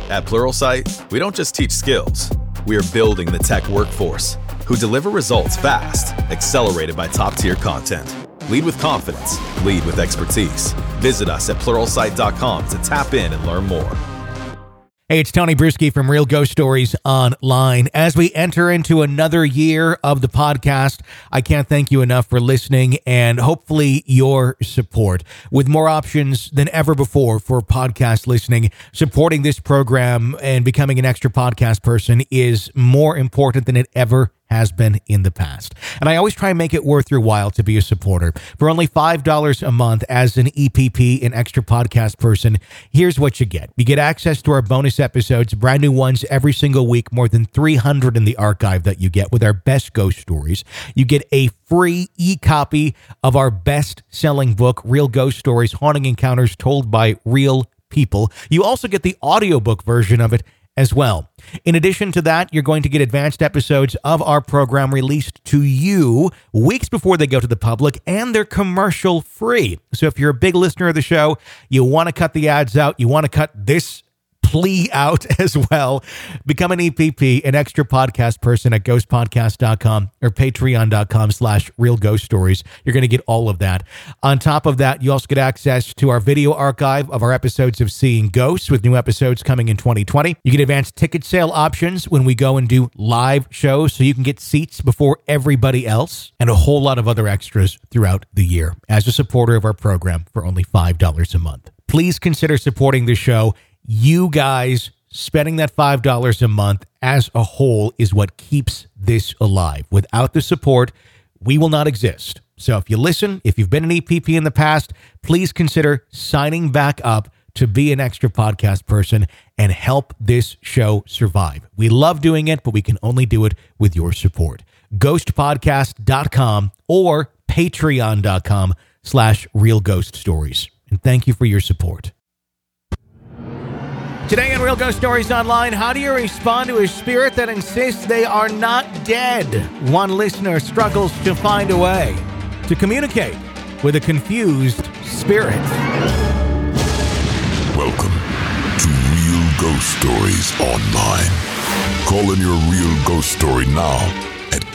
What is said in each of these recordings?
At Pluralsight, we don't just teach skills. We are building the tech workforce who deliver results fast, accelerated by top-tier content. Lead with confidence. Lead with expertise. Visit us at Pluralsight.com to tap in and learn more. Hey, it's Tony Bruschi from Real Ghost Stories Online. As we enter into another year of the podcast, I can't thank you enough for listening and hopefully your support. With more options than ever before for podcast listening, supporting this program and becoming an extra podcast person is more important than it ever has been in the past. And I always try and make it worth your while to be a supporter. For only $5 a month as an EPP, an extra podcast person, here's what you get. You get access to our bonus episodes, brand new ones every single week, more than 300 in the archive that you get with our best ghost stories. You get a free e-copy of our best-selling book, Real Ghost Stories, Haunting Encounters Told by Real People. You also get the audiobook version of it as well. In addition to that, you're going to get advanced episodes of our program released to you weeks before they go to the public, and they're commercial free. So if you're a big listener of the show, you want to cut the ads out, you want to cut this plea out as well, become an EPP, an extra podcast person at ghostpodcast.com or patreon.com/Real Ghost Stories. You're going to get all of that. On top of that, you also get access to our video archive of our episodes of Seeing Ghosts, with new episodes coming in 2020. You get advanced ticket sale options when we go and do live shows, so you can get seats before everybody else, and a whole lot of other extras throughout the year as a supporter of our program for only $5 a month. Please consider supporting the show. You guys spending that $5 a month as a whole is what keeps this alive. Without the support, we will not exist. So if you listen, if you've been an EPP in the past, please consider signing back up to be an extra podcast person and help this show survive. We love doing it, but we can only do it with your support. Ghostpodcast.com or patreon.com/Real Ghost Stories. And thank you for your support. Today on Real Ghost Stories Online, how do you respond to a spirit that insists they are not dead? One listener struggles to find a way to communicate with a confused spirit. Welcome to Real Ghost Stories Online. Call in your real ghost story now at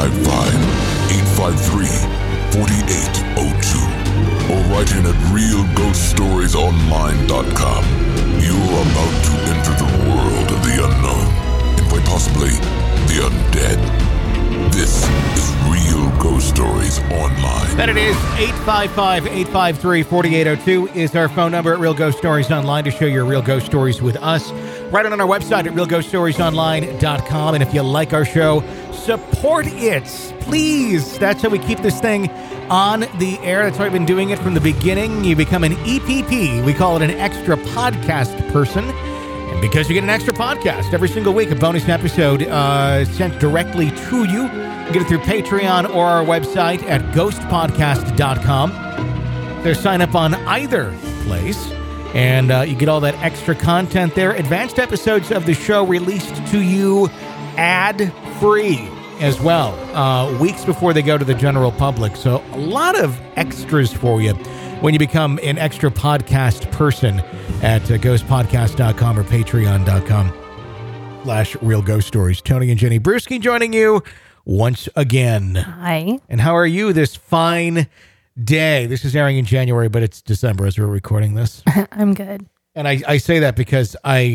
855-853-4802 or write in at realghoststoriesonline.com. You are about to enter the world of the unknown and quite possibly the undead. This is Real Ghost Stories Online. That it is. 855-853-4802 is our phone number at Real Ghost Stories Online to share your real ghost stories with us. Right on our website at realghoststoriesonline.com. And if you like our show, support it, please. That's how we keep this thing on the air. That's why I've been doing it from the beginning. You become an EPP. We call it an extra podcast person. And because you get an extra podcast every single week, a bonus episode sent directly to you. You get it through Patreon or our website at ghostpodcast.com. There's sign up on either place. And you get all that extra content there. Advanced episodes of the show released to you ad-free as well, weeks before they go to the general public. So a lot of extras for you when you become an extra podcast person at ghostpodcast.com or patreon.com/Real Ghost Stories. Tony and Jenny Bruschi joining you once again. Hi. And how are you this fine day? This is airing in January, but it's December as we're recording this. I'm good. And I say that because we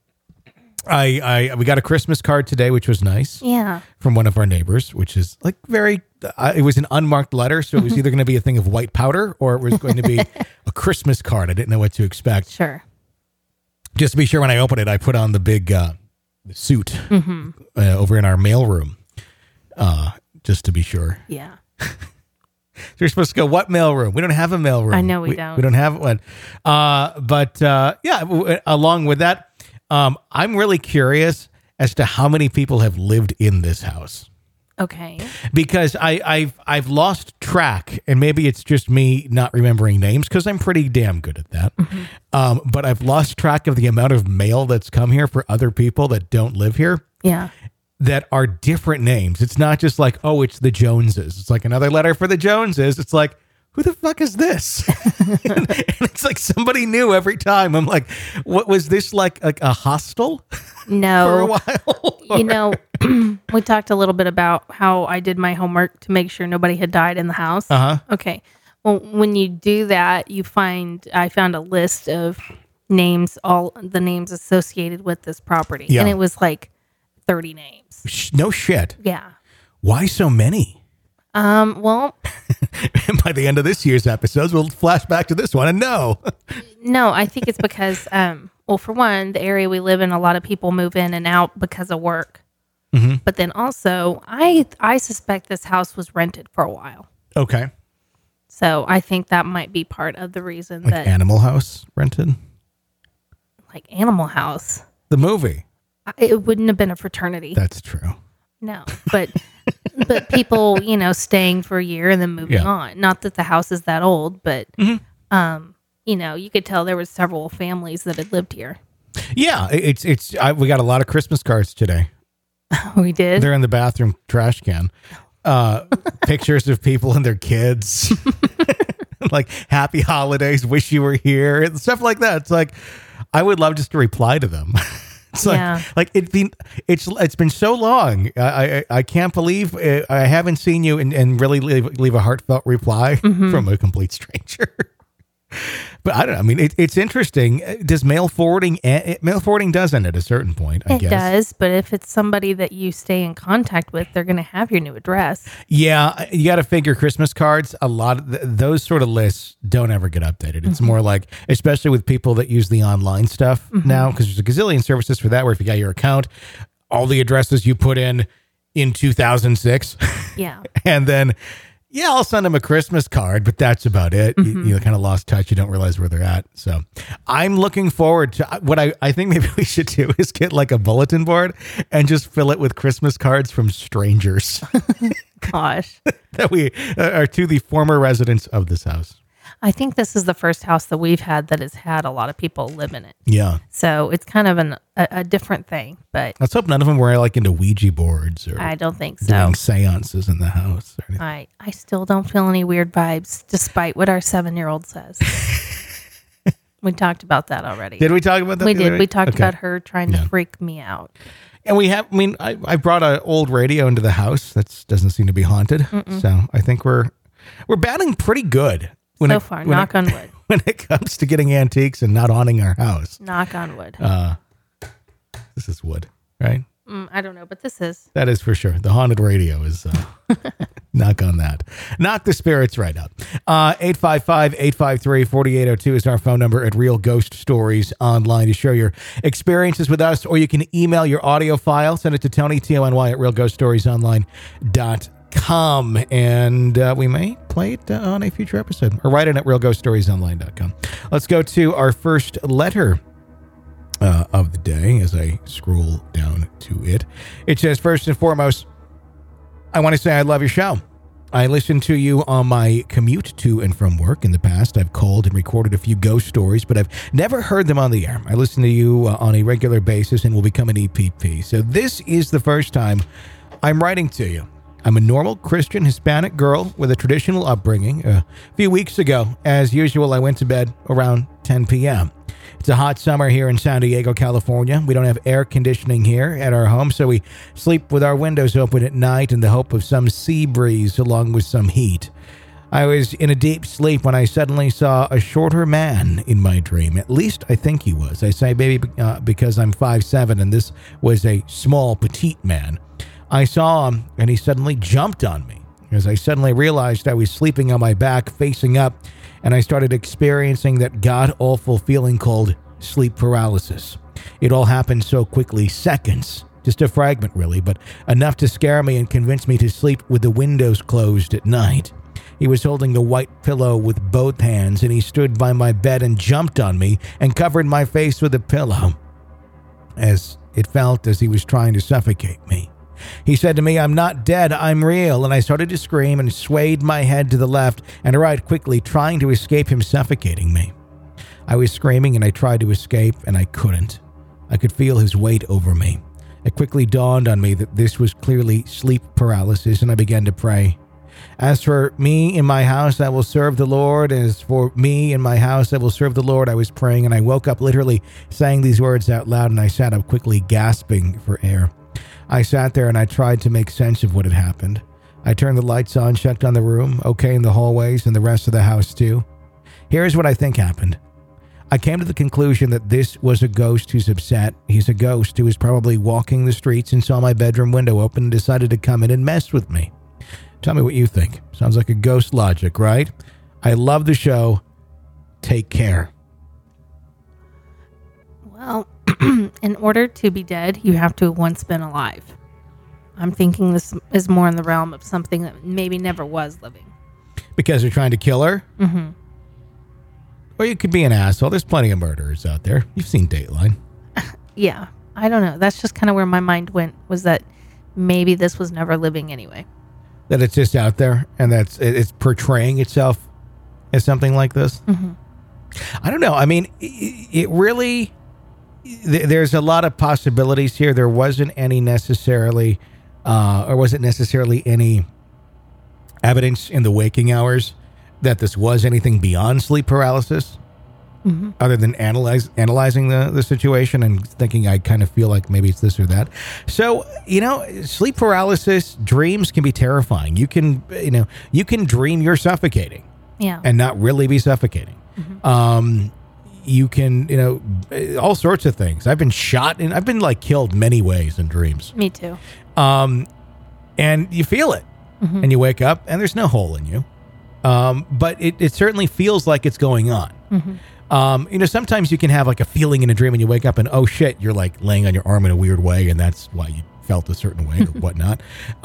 got a Christmas card today, which was nice. Yeah. From one of our neighbors, which is like very, it was an unmarked letter. So it was either going to be a thing of white powder or it was going to be a Christmas card. I didn't know what to expect. Sure. Just to be sure when I opened it, I put on the big suit over in our mailroom. Just to be sure. Yeah. So you're supposed to go, what mailroom? We don't have a mailroom. I know we don't. We don't have one. But along with that, I'm really curious as to how many people have lived in this house. Okay. Because I've lost track, and maybe it's just me not remembering names because I'm pretty damn good at that. Mm-hmm. But I've lost track of the amount of mail that's come here for other people that don't live here. Yeah. That are different names. It's not just like, oh, it's the Joneses. It's like another letter for the Joneses. It's like, who the fuck is this? And it's like somebody new every time. I'm like, what was this, like a hostel? No. For a while? You know, we talked a little bit about how I did my homework to make sure nobody had died in the house. Uh-huh. Okay. Well, when you do that, I found a list of names, all the names associated with this property. Yeah. And it was like 30 names. No shit. Yeah. Why so many? Well, And by the end of this year's episodes, we'll flash back to this one and no, I think it's because, well, for one, the area we live in, a lot of people move in and out because of work. Mm-hmm. But then also, I suspect this house was rented for a while. Okay. So I think that might be part of the reason Like that, Animal House rented? like Animal House, The movie. it wouldn't have been a fraternity. That's true. No, but people, staying for a year and then moving on. Not that the house is that old, but you could tell there was several families that had lived here. Yeah, we got a lot of Christmas cards today. We did. They're in the bathroom trash can. Pictures of people and their kids. Like, happy holidays, wish you were here, and stuff like that. It's like, I would love just to reply to them. It's like it's been so long. I can't believe I haven't seen you and really leave a heartfelt reply from a complete stranger. But I don't know. I mean, it's interesting. Does mail forwarding does end at a certain point, I guess. It does, but if it's somebody that you stay in contact with, they're going to have your new address. Yeah, you got to figure Christmas cards, a lot of those sort of lists don't ever get updated. It's more like, especially with people that use the online stuff now, because there's a gazillion services for that, where if you got your account, all the addresses you put in 2006. Yeah. And then, yeah, I'll send them a Christmas card, but that's about it. You kind of lost touch. You don't realize where they're at. So I'm looking forward to what I think maybe we should do is get like a bulletin board and just fill it with Christmas cards from strangers. Gosh. That we are to the former residents of this house. I think this is the first house that we've had that has had a lot of people live in it. Yeah. So it's kind of a different thing, but Let's hope none of them were like into Ouija boards or I don't think so. doing seances in the house. Or anything. I still don't feel any weird vibes, despite what our 7-year-old says. We talked about that already. Did we talk about that? We the other did. day? We talked Okay. about her trying to freak me out. And we have, I brought an old radio into the house that doesn't seem to be haunted. So I think we're batting pretty good. So far, knock on wood. When it comes to getting antiques and not haunting our house. Knock on wood. This is wood, right? I don't know, but this is. That is for sure. The haunted radio is knock on that. Knock the spirits right up. 855-853-4802 is our phone number at Real Ghost Stories Online to share your experiences with us, or you can email your audio file. Send it to Tony, Tony, at realghoststoriesonline.com. And we may play it on a future episode, or write it at realghoststoriesonline.com. Let's go to our first letter of the day as I scroll down to it. It says, first and foremost, I want to say I love your show. I listen to you on my commute to and from work. In the past, I've called and recorded a few ghost stories, but I've never heard them on the air. I listen to you on a regular basis and will become an EPP. So this is the first time I'm writing to you. I'm a normal Christian Hispanic girl with a traditional upbringing. A few weeks ago, as usual, I went to bed around 10 p.m. It's a hot summer here in San Diego, California. We don't have air conditioning here at our home, so we sleep with our windows open at night in the hope of some sea breeze along with some heat. I was in a deep sleep when I suddenly saw a shorter man in my dream. At least I think he was. I say baby because I'm 5'7", and this was a small, petite man. I saw him, and he suddenly jumped on me. As I suddenly realized I was sleeping on my back, facing up, and I started experiencing that god-awful feeling called sleep paralysis. It all happened so quickly, seconds. Just a fragment, really, but enough to scare me and convince me to sleep with the windows closed at night. He was holding a white pillow with both hands, and he stood by my bed and jumped on me and covered my face with a pillow, as it felt as he was trying to suffocate me. He said to me, "I'm not dead, I'm real," and I started to scream and swayed my head to the left and right quickly, trying to escape him suffocating me. I was screaming and I tried to escape, and I couldn't. I could feel his weight over me. It quickly dawned on me that this was clearly sleep paralysis, and I began to pray. As for me in my house, I will serve the Lord. As for me in my house, I will serve the Lord. I was praying, and I woke up literally saying these words out loud, and I sat up quickly, gasping for air. I sat there, and I tried to make sense of what had happened. I turned the lights on, checked on the room, okay, in the hallways, and the rest of the house, too. Here's what I think happened. I came to the conclusion that this was a ghost who's upset. He's a ghost who was probably walking the streets and saw my bedroom window open and decided to come in and mess with me. Tell me what you think. Sounds like a ghost logic, right? I love the show. Take care. Well, in order to be dead, you have to have once been alive. I'm thinking this is more in the realm of something that maybe never was living. Because they're trying to kill her? Mm-hmm. Or you could be an asshole. There's plenty of murderers out there. You've seen Dateline. Yeah. I don't know. That's just kind of where my mind went, was that maybe this was never living anyway. That it's just out there and it's portraying itself as something like this? Mm-hmm. I don't know. I mean, it really... There's a lot of possibilities here. There wasn't any necessarily... or wasn't necessarily any evidence in the waking hours that this was anything beyond sleep paralysis, other than analyzing the situation and thinking I kind of feel like maybe it's this or that. So, sleep paralysis, dreams can be terrifying. You can dream you're suffocating, and not really be suffocating. Mm-hmm. You can, all sorts of things. I've been shot and I've been like killed many ways in dreams. Me too. And you feel it, and you wake up and there's no hole in you. But it certainly feels like it's going on. Mm-hmm. Sometimes you can have like a feeling in a dream when you wake up and, oh shit, you're like laying on your arm in a weird way. And that's why you felt a certain way or whatnot.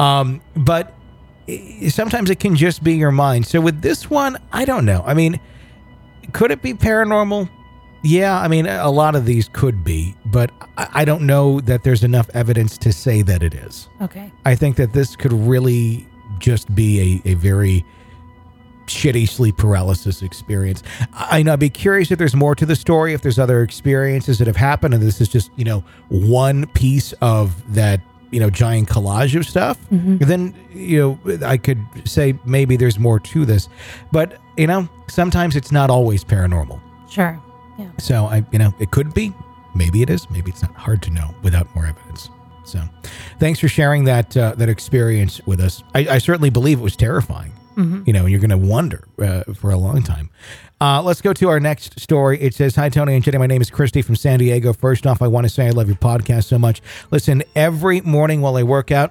But sometimes it can just be your mind. So with this one, I don't know. I mean, could it be paranormal? Yeah. I mean, a lot of these could be, but I don't know that there's enough evidence to say that it is. Okay. I think that this could really just be a very shitty sleep paralysis experience. I'd be curious if there's more to the story, if there's other experiences that have happened, and this is just, one piece of that, giant collage of stuff. Mm-hmm. Then, I could say maybe there's more to this. But, sometimes it's not always paranormal. Sure. Yeah. So, it could be. Maybe it is. Maybe it's not. Hard to know without more evidence. So, thanks for sharing that experience with us. I certainly believe it was terrifying. Mm-hmm. And you're going to wonder for a long time. Let's go to our next story. It says, "Hi, Tony and Jenny. My name is Christy from San Diego. First off, I want to say I love your podcast so much. Listen, every morning while I work out,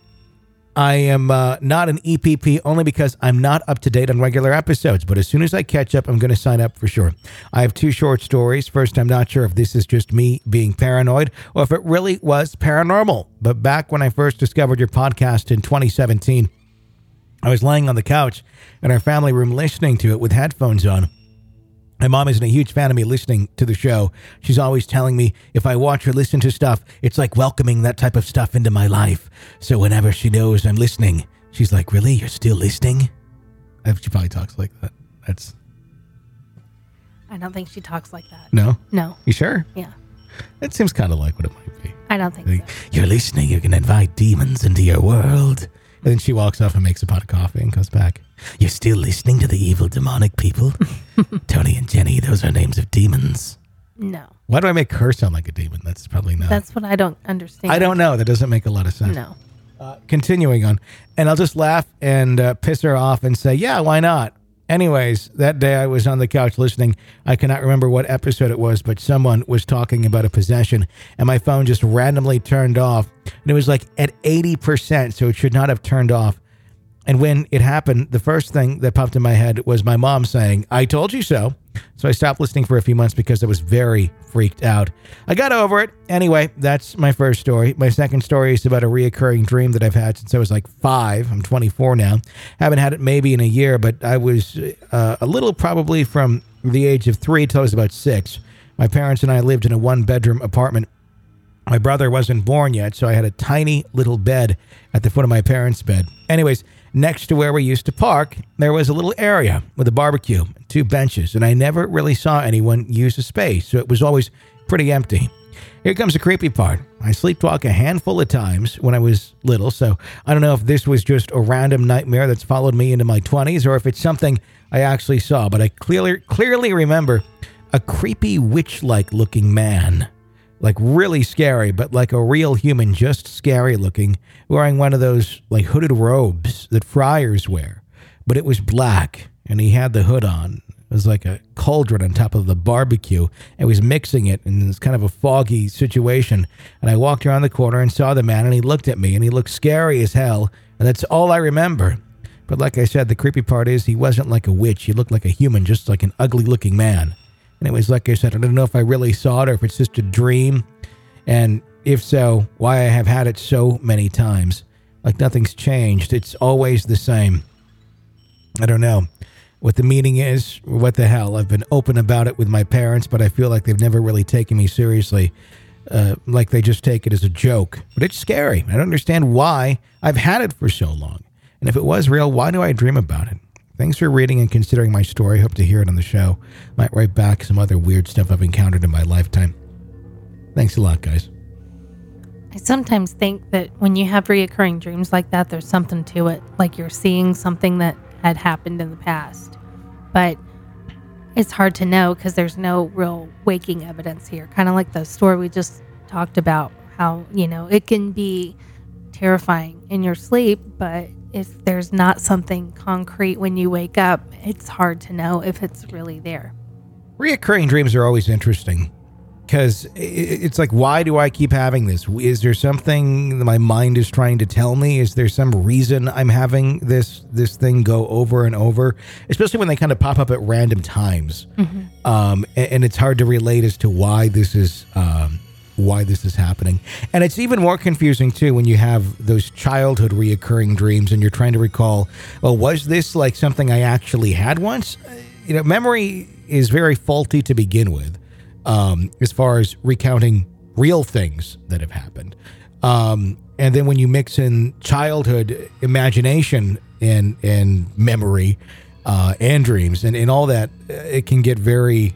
I am not an EPP only because I'm not up to date on regular episodes. But as soon as I catch up, I'm going to sign up for sure. I have 2 short stories. First, I'm not sure if this is just me being paranoid or if it really was paranormal. But back when I first discovered your podcast in 2017, I was laying on the couch in our family room listening to it with headphones on. My mom isn't a huge fan of me listening to the show. She's always telling me if I watch or listen to stuff, it's like welcoming that type of stuff into my life. So whenever she knows I'm listening, she's like, "Really? You're still listening?" She probably talks like that. I don't think she talks like that. No? No. You sure? Yeah. That seems kind of like what it might be. I don't think so. You're listening. You're going to invite demons into your world. And then she walks off and makes a pot of coffee and comes back. "You're still listening to the evil demonic people? Tony and Jenny, those are names of demons." No. Why do I make her sound like a demon? That's probably not. That's what I don't understand. I don't know. That doesn't make a lot of sense. No. Continuing on. And I'll just laugh and piss her off and say, yeah, why not? Anyways, that day I was on the couch listening. I cannot remember what episode it was, but someone was talking about a possession, and my phone just randomly turned off. And it was like at 80%, so it should not have turned off. And when it happened, the first thing that popped in my head was my mom saying, "I told you so." So I stopped listening for a few months because I was very freaked out. I got over it. Anyway, that's my first story. My second story is about a reoccurring dream that I've had since I was like 5. I'm 24 now. Haven't had it maybe in a year, but I was a little probably from the age of 3 till I was about 6. My parents and I lived in a 1-bedroom apartment. My brother wasn't born yet, so I had a tiny little bed at the foot of my parents' bed. Anyways, next to where we used to park, there was a little area with a barbecue, 2 benches, and I never really saw anyone use the space, so it was always pretty empty. Here comes the creepy part. I sleepwalk a handful of times when I was little, so I don't know if this was just a random nightmare that's followed me into my 20s or if it's something I actually saw, but I clearly remember a creepy witch-like looking man, like really scary, but like a real human, just scary looking, wearing one of those like hooded robes that friars wear, but it was black and he had the hood on. It was like a cauldron on top of the barbecue. And was mixing it, and it's kind of a foggy situation. And I walked around the corner and saw the man, and he looked at me, and he looked scary as hell. And that's all I remember. But like I said, the creepy part is he wasn't like a witch. He looked like a human, just like an ugly-looking man. And it was like I said, I don't know if I really saw it or if it's just a dream. And if so, why I have had it so many times. Like nothing's changed. It's always the same. I don't know what the meaning is, what the hell. I've been open about it with my parents, but I feel like they've never really taken me seriously, like they just take it as a joke. But it's scary. I don't understand why I've had it for so long. And if it was real, why do I dream about it? Thanks for reading and considering my story. Hope to hear it on the show. Might write back some other weird stuff I've encountered in my lifetime. Thanks a lot, guys. I sometimes think that when you have reoccurring dreams like that, there's something to it. Like you're seeing something that had happened in the past. But it's hard to know because there's no real waking evidence here. Kind of like the story we just talked about, how, it can be terrifying in your sleep, but if there's not something concrete when you wake up, it's hard to know if it's really there. Reoccurring dreams are always interesting because it's like, why do I keep having this? Is there something that my mind is trying to tell me? Is there some reason I'm having this thing go over and over? Especially when they kind of pop up at random times. Mm-hmm. And it's hard to relate as to why this is happening. And it's even more confusing too when you have those childhood reoccurring dreams and you're trying to recall, well, was this like something I actually had once? Memory is very faulty to begin with. As far as recounting real things that have happened. And then when you mix in childhood imagination and memory and dreams and all that, it can get very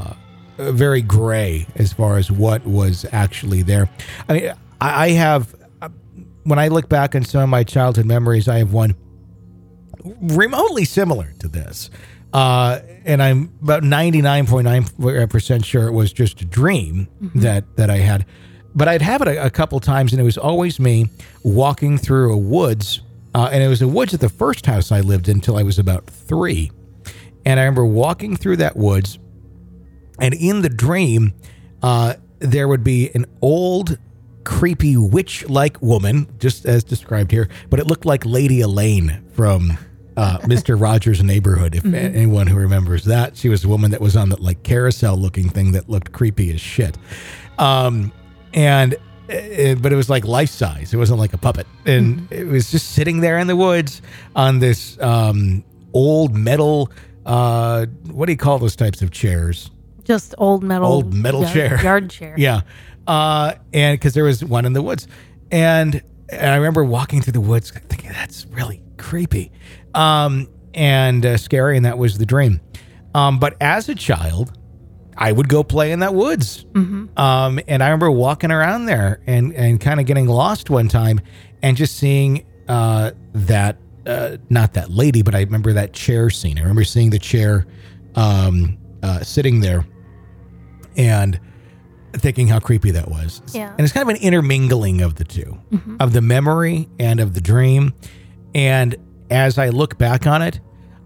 gray as far as what was actually there. I mean, I have, when I look back on some of my childhood memories, I have one remotely similar to this. And I'm about 99.9% sure it was just a dream that I had. But I'd have it a couple times, and it was always me walking through a woods. And it was a woods at the first house I lived in until I was about 3. And I remember walking through that woods, and in the dream, there would be an old, creepy, witch-like woman, just as described here, but it looked like Lady Elaine from Mr. Rogers' Neighborhood, if anyone who remembers that. She was a woman that was on that like carousel looking thing that looked creepy as shit. But it was like life size. It wasn't like a puppet. And it was just sitting there in the woods on this old metal, what do you call those types of chairs? Just old metal chair. Yard chair. Yeah. And because there was one in the woods. And I remember walking through the woods thinking, that's really creepy and scary, and that was the dream. But as a child, I would go play in that woods. And I remember walking around there and kind of getting lost one time and just seeing that, not that lady, but I remember that chair scene. I remember seeing the chair sitting there and thinking how creepy that was. Yeah. And it's kind of an intermingling of the two, of the memory and of the dream. And as I look back on it,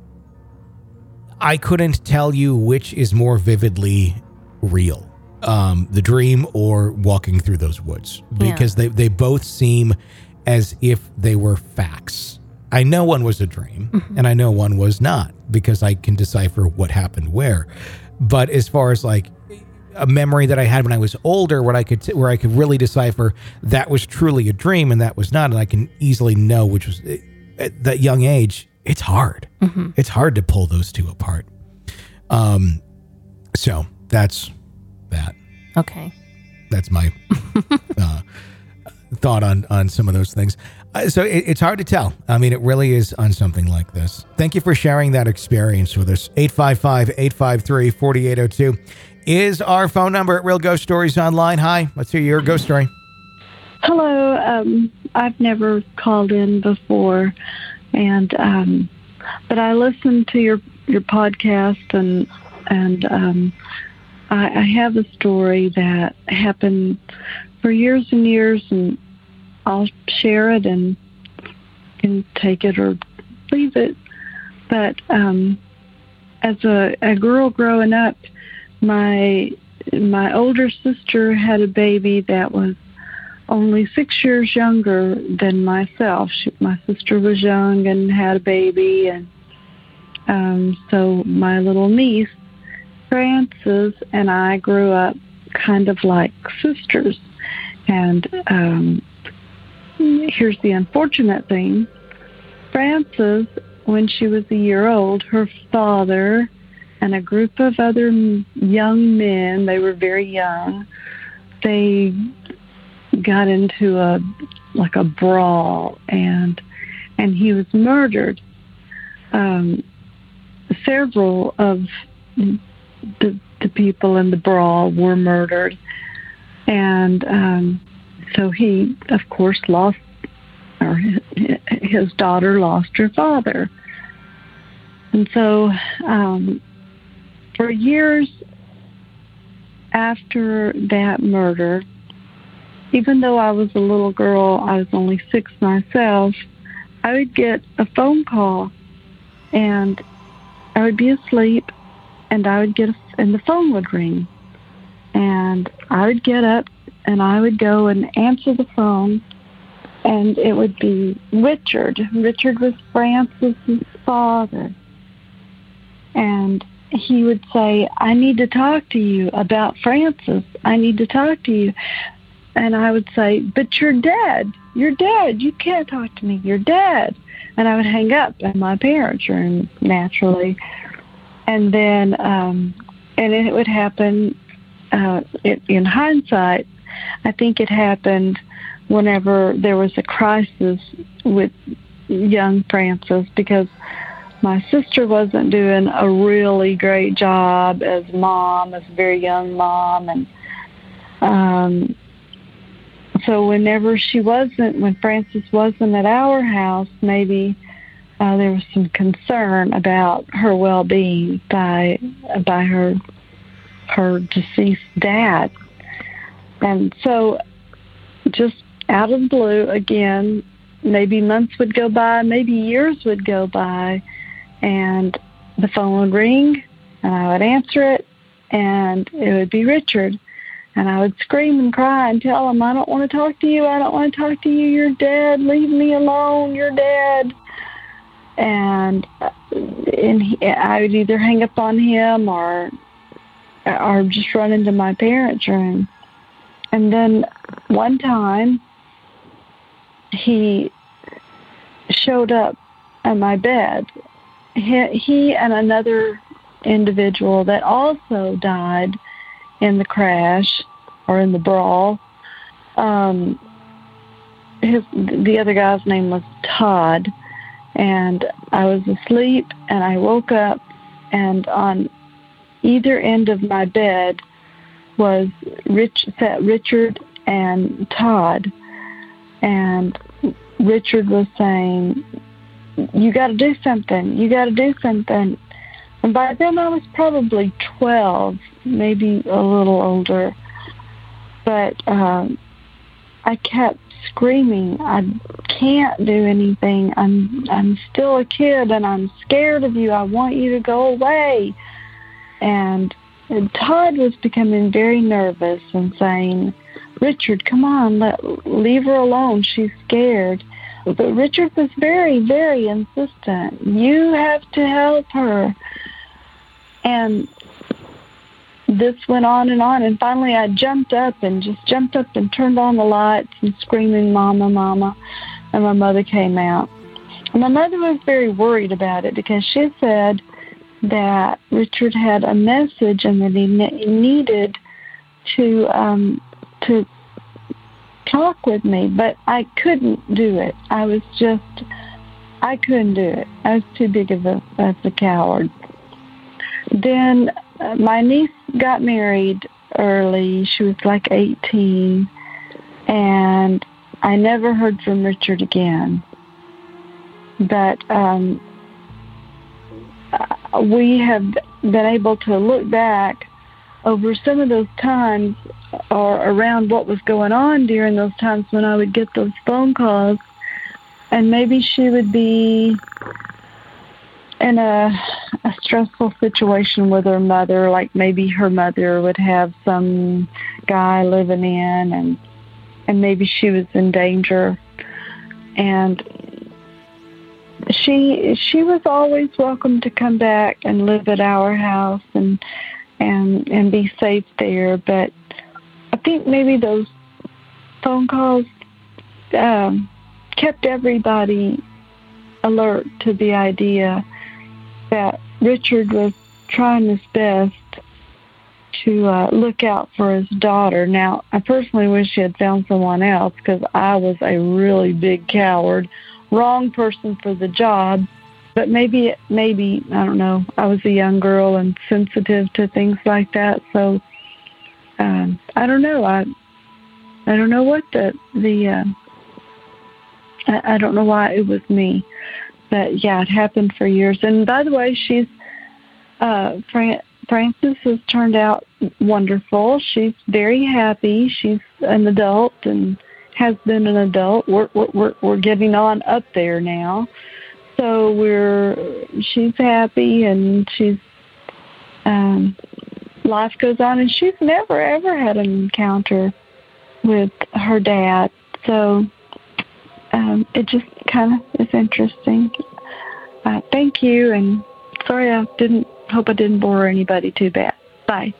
I couldn't tell you which is more vividly real, the dream or walking through those woods, because they both seem as if they were facts. I know one was a dream and I know one was not because I can decipher what happened where. But as far as like a memory that I had when I was older, where I could really decipher that was truly a dream and that was not, and I can easily know which was at that young age. It's hard. It's hard to pull those two apart. So that's that. Okay. That's my thought on some of those things. So it's hard to tell. I mean, it really is on something like this. Thank you for sharing that experience with us. 855-853-4802 is our phone number at Real Ghost Stories Online. Hi, let's hear your ghost story. Hello. I've never called in before, and but I listened to your podcast, and I have a story that happened for years and years, and I'll share it and can take it or leave it. But as a girl growing up, my older sister had a baby that was only 6 years younger than myself. My sister was young and had a baby, and so my little niece, Frances, and I grew up kind of like sisters. And here's the unfortunate thing. Frances, when she was a year old, her father and a group of other young men, they were very young, they got into a brawl, and he was murdered. Several of the people in the brawl were murdered, and so he, of course, his daughter lost her father. And so for years after that murder, even though I was a little girl, I was only 6 myself, I would get a phone call, and I would be asleep, and and the phone would ring, and I would get up, and I would go and answer the phone, and it would be Richard. Richard was Frances' father, and he would say, "I need to talk to you about Frances. I need to talk to you." And I would say, "But you're dead. You're dead. You can't talk to me. You're dead." And I would hang up in my parents' room, naturally. And then, and it would happen, in hindsight, I think it happened whenever there was a crisis with young Frances, because my sister wasn't doing a really great job as mom, as a very young mom. And so when Frances wasn't at our house, maybe there was some concern about her well-being by her deceased dad. And so just out of the blue, again, maybe months would go by, maybe years would go by, and the phone would ring, and I would answer it, and it would be Richard. And I would scream and cry and tell him, "I don't want to talk to you. I don't want to talk to you. You're dead. Leave me alone. You're dead." And I would either hang up on him or just run into my parents' room. And then one time, he showed up at my bed. He and another individual that also died in the crash or in the brawl. The other guy's name was Todd, and I was asleep, and I woke up, and on either end of my bed was Richard and Todd, and Richard was saying, "You got to do something. You got to do something." And by then I was probably 12, maybe a little older. But I kept screaming, "I can't do anything. I'm still a kid, and I'm scared of you. I want you to go away." And Todd was becoming very nervous and saying, "Richard, come on, leave her alone. She's scared." But Richard was very, very insistent. "You have to help her." And this went on, and finally I jumped up and turned on the lights and screaming, "Mama, Mama," and my mother came out. And my mother was very worried about it because she said that Richard had a message and that he needed to talk with me, but I couldn't do it. I couldn't do it. I was too big of a coward. Then my niece got married early. She was like 18, and I never heard from Richard again. But we have been able to look back over some of those times or around what was going on during those times when I would get those phone calls, and maybe she would be in a stressful situation with her mother, like maybe her mother would have some guy living in, and maybe she was in danger. And she was always welcome to come back and live at our house and be safe there. But I think maybe those phone calls kept everybody alert to the idea that Richard was trying his best to look out for his daughter. Now, I personally wish he had found someone else, because I was a really big coward. Wrong person for the job, but maybe I don't know. I was a young girl and sensitive to things like that, so I don't know. I don't know what I don't know why it was me, but yeah, it happened for years. And by the way, she's Frances has turned out wonderful. She's very happy. She's an adult and has been an adult. We're getting on up there now, so she's happy, and she's life goes on, and she's never ever had an encounter with her dad. So it just kind of is interesting. Thank you, and sorry hope I didn't bore anybody too bad. Bye.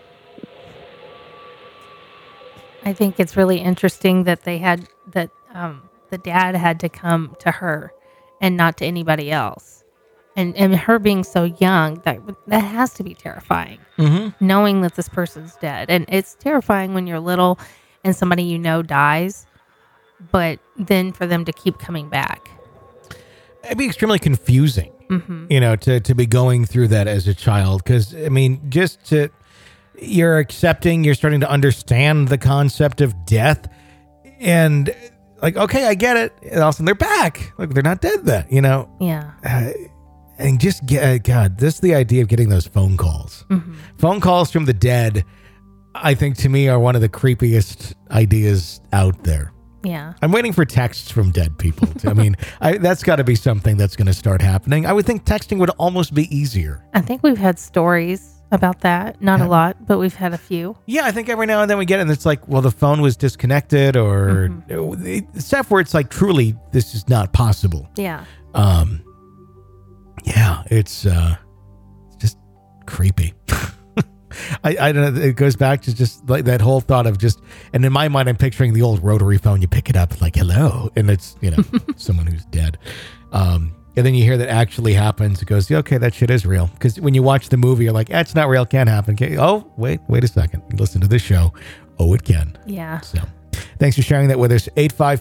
I think it's really interesting that the dad had to come to her and not to anybody else. And her being so young, that has to be terrifying, knowing that this person's dead. And it's terrifying when you're little and somebody you know dies, but then for them to keep coming back. It'd be extremely confusing, to be going through that as a child. Because, I mean, you're starting to understand the concept of death, and like, okay, I get it. And all of a sudden they're back. Like, they're not dead then, Yeah. And just God, the idea of getting those phone calls. Phone calls from the dead, I think, to me, are one of the creepiest ideas out there. Yeah. I'm waiting for texts from dead people. I mean, that's got to be something that's going to start happening. I would think texting would almost be easier. I think we've had stories about that. Not a lot, but we've had a few. Yeah, I think every now and then we get it, and it's like, well, the phone was disconnected, or stuff where it's like, truly, this is not possible. Yeah. Yeah, it's just creepy. I don't know. It goes back to just like that whole thought of just, and in my mind, I'm picturing the old rotary phone. You pick it up like, hello, and it's, someone who's dead. And then you hear that actually happens. It goes, yeah, okay, that shit is real. Because when you watch the movie, you're like, it's not real, can't happen. Oh, wait a second. You listen to this show. Oh, it can. Yeah. So thanks for sharing that with us.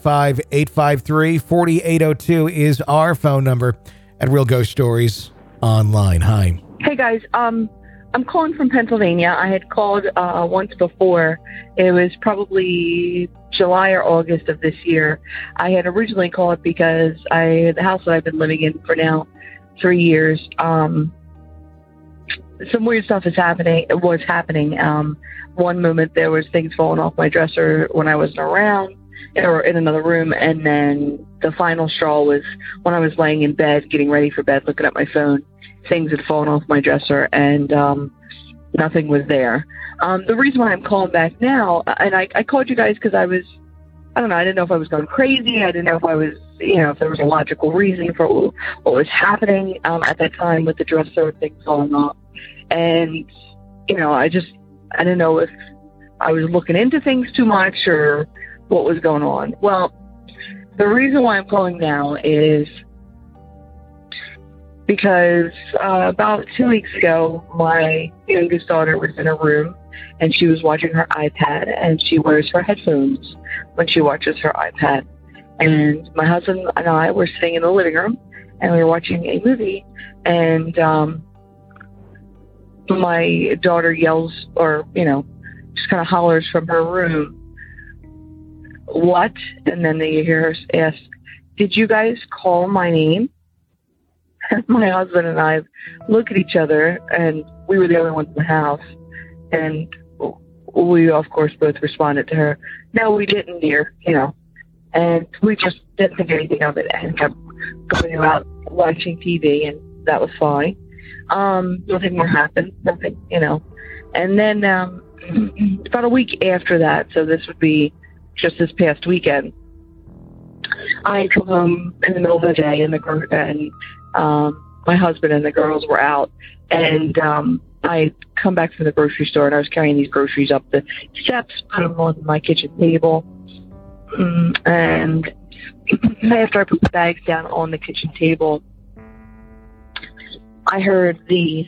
855-853-4802 is our phone number at Real Ghost Stories Online. Hi. Hey, guys. I'm calling from Pennsylvania. I had called once before. It was probably July or August of this year. I had originally called because the house that I've been living in for now 3 years, some weird stuff was happening. One moment there was things falling off my dresser when I wasn't around or in another room, and then the final straw was when I was laying in bed, getting ready for bed, looking at my phone. Things had fallen off my dresser, and nothing was there. The reason why I'm calling back now, and I called you guys because I don't know, I didn't know if I was going crazy. I didn't know if I was, if there was a logical reason for what was happening at that time with the dresser and things falling off. And, I didn't know if I was looking into things too much or what was going on. Well, the reason why I'm calling now is because about 2 weeks ago, my youngest daughter was in her room, and she was watching her iPad, and she wears her headphones when she watches her iPad. And my husband and I were sitting in the living room, and we were watching a movie, and my daughter yells, or, just kind of hollers from her room, what? And then they hear her ask, did you guys call my name? And my husband and I look at each other, and we were the only ones in the house. And we, of course, both responded to her, no, we didn't, dear, And we just didn't think anything of it and kept going out watching TV, and that was fine. Nothing more happened, nothing, And then about a week after that, so this would be just this past weekend, I come home in the middle of the day, and my husband and the girls were out, and I come back from the grocery store, and I was carrying these groceries up the steps, put them on my kitchen table, and after I put the bags down on the kitchen table, I heard the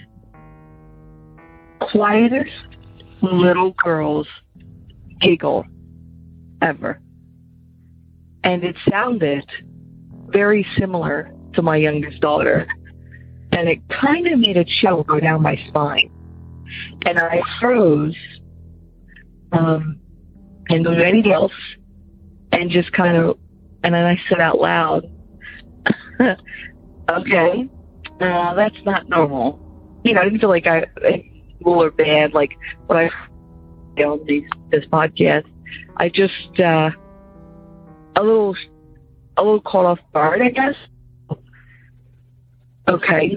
quietest little girl's giggle ever. And it sounded very similar to my youngest daughter. And it kind of made a chill go down my spine. And I froze and didn't do anything else. And just and then I said out loud, okay, that's not normal. I didn't feel like I cool or bad, like what I on this podcast. I just a little caught off guard, I guess. Okay,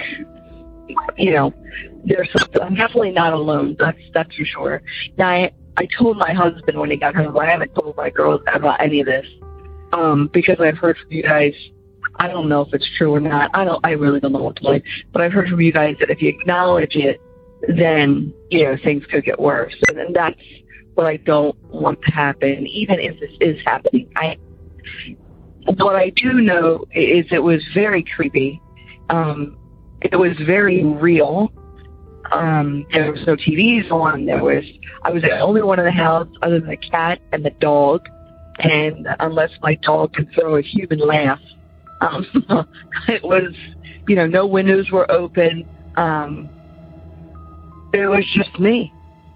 there's something. I'm definitely not alone. That's for sure. Now I told my husband when he got home. I haven't told my girls about any of this because I've heard from you guys. I don't know if it's true or not. I really don't know what to say. But I've heard from you guys that if you acknowledge it, then things could get worse. And that's what I don't want to happen, even if this is happening. What I do know is it was very creepy. It was very real. There was no TVs on. I was the only one in the house other than the cat and the dog. And unless my dog could throw a human laugh, it was, no windows were open. It was just me.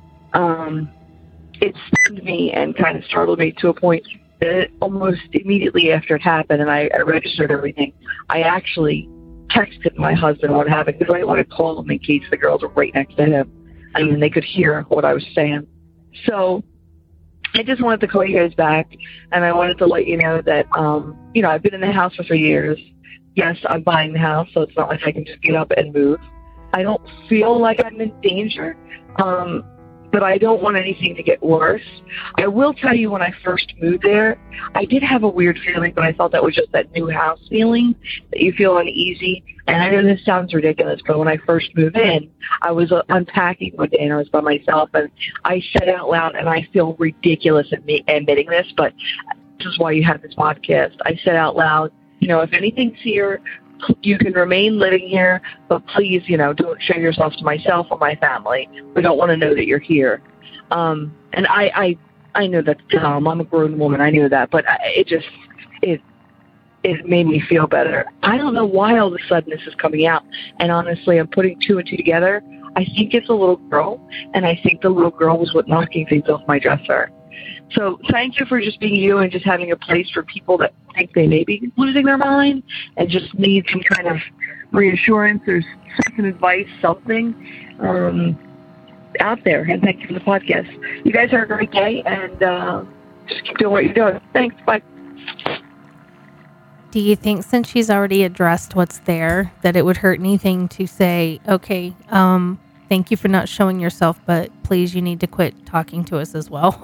It stunned me and kind of startled me to a point that almost immediately after it happened and I registered everything, I actually texted my husband what happened because I didn't want to call him in case the girls were right next to him. I mean, they could hear what I was saying. So I just wanted to call you guys back, and I wanted to let you know that, I've been in the house for 3 years. Yes, I'm buying the house, so it's not like I can just get up and move. I don't feel like I'm in danger, but I don't want anything to get worse. I will tell you, when I first moved there, I did have a weird feeling, but I thought that was just that new house feeling, that you feel uneasy. And I know this sounds ridiculous, but when I first moved in, I was unpacking one day, and I was by myself, and I said out loud, and I feel ridiculous admitting this, but this is why you have this podcast. I said out loud, if anything's here, you can remain living here, but please, don't show yourself to myself or my family. We don't want to know that you're here. And I know that's dumb. I'm a grown woman. I knew that, but it made me feel better. I don't know why all of a sudden this is coming out. And honestly, I'm putting two and two together. I think it's a little girl, and I think the little girl was what knocking things off my dresser. So thank you for just being you and just having a place for people that think they may be losing their mind and just need some kind of reassurance or second advice, something out there. And thank you for the podcast. You guys have a great day, and just keep doing what you're doing. Thanks. Bye. Do you think, since she's already addressed what's there, that it would hurt anything to say, okay, thank you for not showing yourself, but please, you need to quit talking to us as well?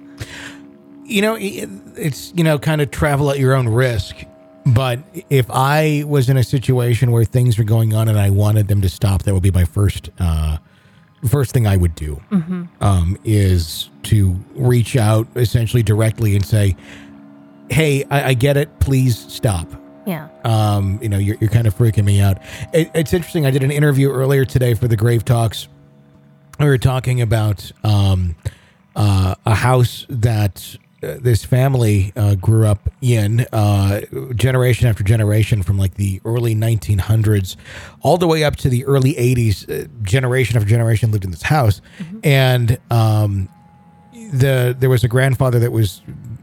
It's, kind of travel at your own risk. But if I was in a situation where things were going on and I wanted them to stop, that would be my first thing I would do, is to reach out essentially directly and say, hey, I get it. Please stop. Yeah. You're kind of freaking me out. It's interesting. I did an interview earlier today for the Grave Talks. We were talking about a house that this family grew up in, generation after generation, from like the early 1900s all the way up to the early 80s. Generation after generation lived in this house. And there was a grandfather that was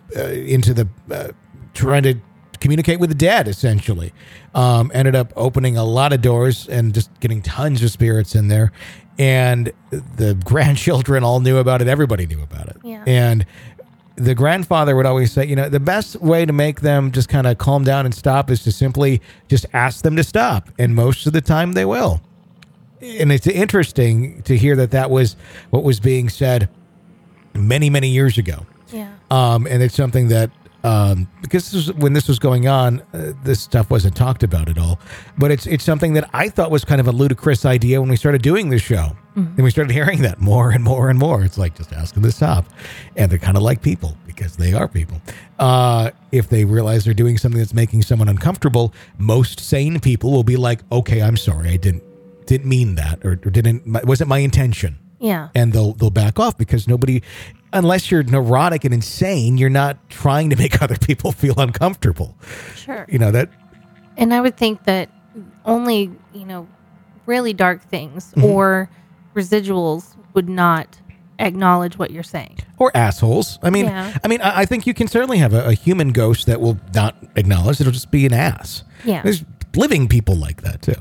into the trying to communicate with the dead, essentially. Ended up opening a lot of doors and just getting tons of spirits in there. And the grandchildren all knew about it. Everybody knew about it. Yeah. And the grandfather would always say, the best way to make them just kind of calm down and stop is to simply just ask them to stop. And most of the time they will. And it's interesting to hear that was what was being said many, many years ago. Yeah. And it's something that, because when this was going on, this stuff wasn't talked about at all. But it's something that I thought was kind of a ludicrous idea when we started doing this show. Mm-hmm. And we started hearing that more and more and more. It's like, just ask them to stop. And they're kind of like people, because they are people. If they realize they're doing something that's making someone uncomfortable, most sane people will be like, okay, I'm sorry, I didn't mean that, or wasn't my intention. Yeah. And they'll back off, because nobody, unless you're neurotic and insane, you're not trying to make other people feel uncomfortable. Sure. That. And I would think that only, really dark things Mm-hmm. or residuals would not acknowledge what you're saying. Or assholes. I think you can certainly have a human ghost that will not acknowledge. It'll just be an ass. Yeah. There's living people like that too.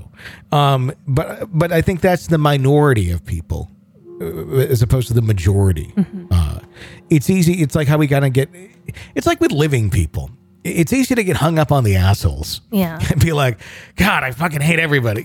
But I think that's the minority of people, as opposed to the majority. Mm-hmm. It's easy. It's like how we gotta get. It's like with living people. It's easy to get hung up on the assholes. Yeah. And be like, God, I fucking hate everybody.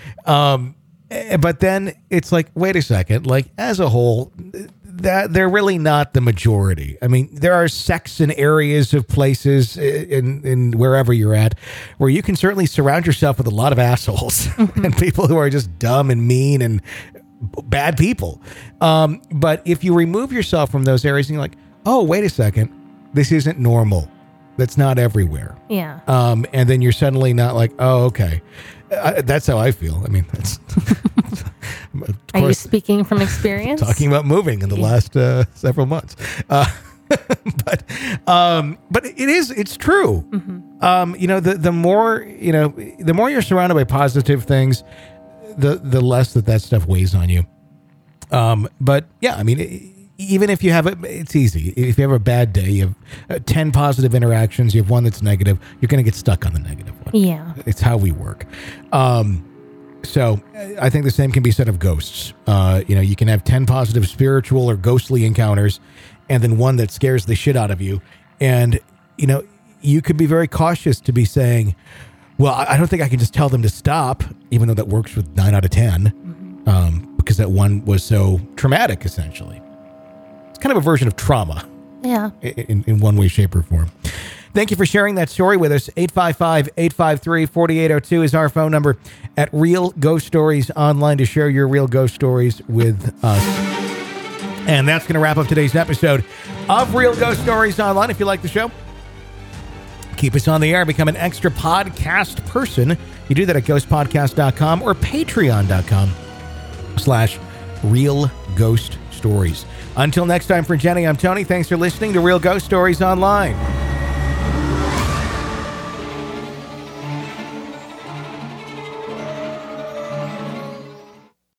But then it's like, wait a second. Like, as a whole, that they're really not the majority. I mean, there are sects and areas of places in wherever you're at where you can certainly surround yourself with a lot of assholes and people who are just dumb and mean and bad people. But if you remove yourself from those areas and you're like, oh, wait a second, this isn't normal. That's not everywhere. Yeah. And then you're suddenly not like, oh, okay. That's how I feel. I mean, that's. Are you speaking from experience? Talking about moving in the last several months, but it's true. Mm-hmm. The more you're surrounded by positive things, the less that stuff weighs on you. But yeah, I mean, even if you have it's easy. If you have a bad day, you have 10 positive interactions, you have one that's negative, you're going to get stuck on the negative one. Yeah. It's how we work. So I think the same can be said of ghosts. You can have 10 positive spiritual or ghostly encounters, and then one that scares the shit out of you. And, you could be very cautious to be saying, well, I don't think I can just tell them to stop, even though that works with 9 out of 10, because that one was so traumatic, essentially. It's kind of a version of trauma. Yeah. In one way, shape, or form. Thank you for sharing that story with us. 855-853-4802 is our phone number at Real Ghost Stories Online to share your real ghost stories with us. And that's going to wrap up today's episode of Real Ghost Stories Online. If you like the show, keep us on the air. Become an extra podcast person. You do that at ghostpodcast.com or patreon.com/Real Ghost Stories. Until next time, for Jenny, I'm Tony. Thanks for listening to Real Ghost Stories Online.